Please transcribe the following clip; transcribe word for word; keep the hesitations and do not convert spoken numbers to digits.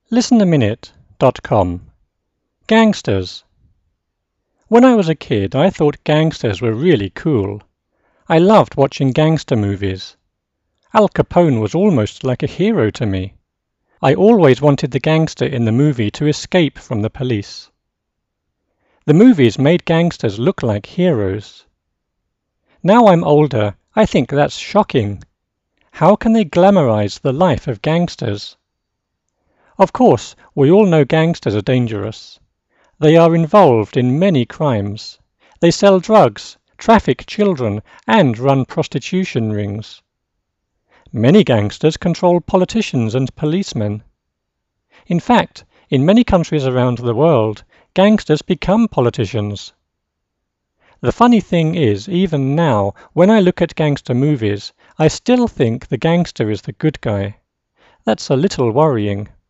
listen a minute dot com. Gangsters. When I was a kid, I thought gangsters were really cool. I loved watching gangster movies. Al Capone was almost like a hero to me. I always wanted the gangster in the movie to escape from the police. The movies made gangsters look like heroes. Now I'm older, I think that's shocking. How can they glamorize the life of gangsters? Of course, we all know gangsters are dangerous. They are involved in many crimes. They sell drugs, traffic children, and run prostitution rings. Many gangsters control politicians and policemen. In fact, in many countries around the world, gangsters become politicians. The funny thing is, even now, when I look at gangster movies, I still think the gangster is the good guy. That's a little worrying.